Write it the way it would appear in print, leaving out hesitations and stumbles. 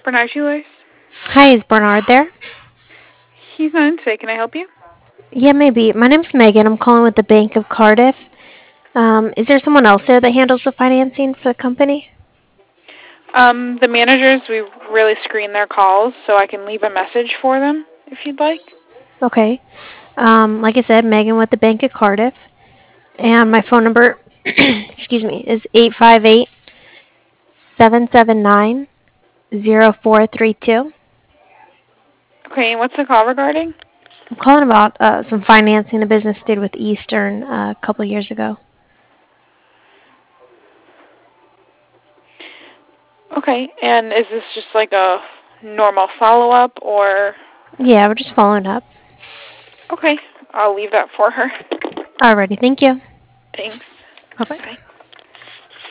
Bernard Shoelace. Hi, is Bernard there? He's not in today. Can I help you? Yeah, maybe. My name's Megan. I'm calling with the Bank of Cardiff. Is there someone else there that handles the financing for the company? The managers, we really screen their calls, so I can leave a message for them if you'd like. Okay. Like I said, Megan with the Bank of Cardiff. And my phone number, excuse me, is 858-779-0432. Okay, and what's the call regarding? I'm calling about some financing the business did with Eastern a couple years ago. Okay, and is this just like a normal follow-up or... Yeah, we're just following up. Okay, I'll leave that for her. Alrighty, thank you. Thanks. Bye-bye. Bye.